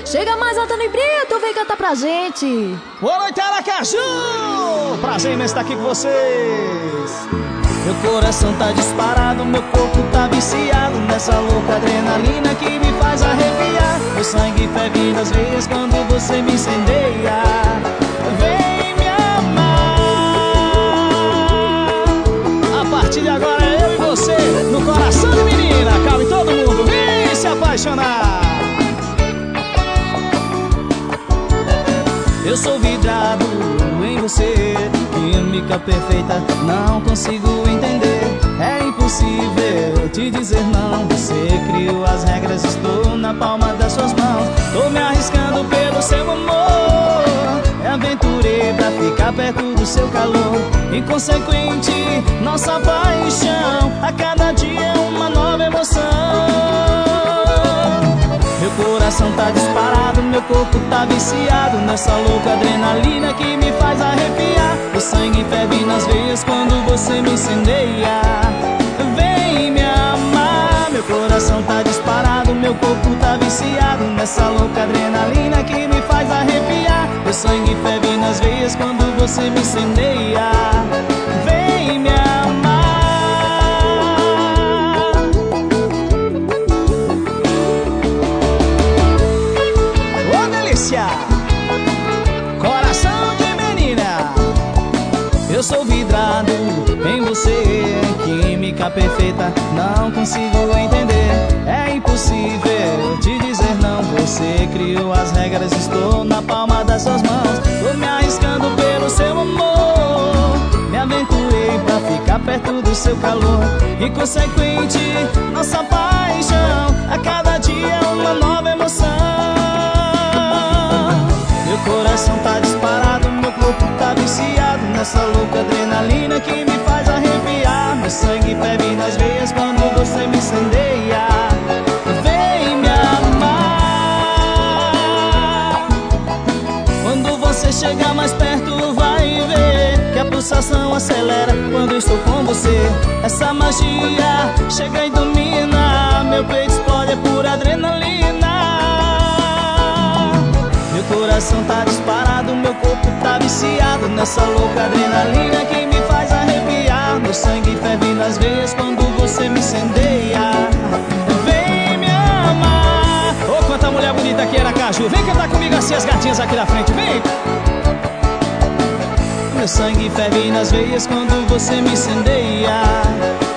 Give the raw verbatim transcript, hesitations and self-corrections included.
Chega mais alto no preto, vem cantar pra gente. Boa noite, Aracaju! Prazer imenso estar aqui com vocês. Meu coração tá disparado, meu corpo tá viciado nessa louca adrenalina que me faz arrepiar. Meu sangue ferve nas veias quando você me incendeia. Vem me amar. A partir de agora é eu e você, no coração de menina. Cabe todo mundo, vem se apaixonar. Eu sou vidrado em você, química perfeita, não consigo entender. É impossível te dizer não. Você criou as regras, estou na palma das suas mãos. Tô me arriscando pelo seu amor. Me aventurei pra ficar perto do seu calor. Inconsequente, nossa paixão, a cada dia uma nova emoção. Meu coração tá disparado, meu corpo tá viciado nessa louca adrenalina que me faz arrepiar. O sangue ferve nas veias quando você me incendeia. Vem me amar. Meu coração tá disparado, meu corpo tá viciado nessa louca adrenalina que me faz arrepiar. O sangue ferve nas veias quando você me incendeia. Vem me amar. Coração de menina, eu sou vidrado em você, química perfeita, não consigo entender. É impossível te dizer não. Você criou as regras, estou na palma das suas mãos. Tô me arriscando pelo seu amor. Me aventurei pra ficar perto do seu calor. Inconsequente, nossa paixão, a cada dia uma nova emoção. Meu coração tá disparado, meu corpo tá viciado nessa louca adrenalina que me faz arrepiar. Meu sangue ferve nas veias quando você me incendeia. Vem me amar. Quando você chegar mais perto vai ver que a pulsação acelera quando estou com você. Essa magia chega e domina, meu peito explode, é pura adrenalina. Meu coração tá disparado, meu corpo tá viciado nessa louca adrenalina que me faz arrepiar. Meu sangue ferve nas veias quando você me incendeia. Vem me amar. Ô, oh, quanta mulher bonita aqui, Aracaju. Vem cantar comigo assim as gatinhas aqui na frente, vem. Meu sangue ferve nas veias quando você me incendeia.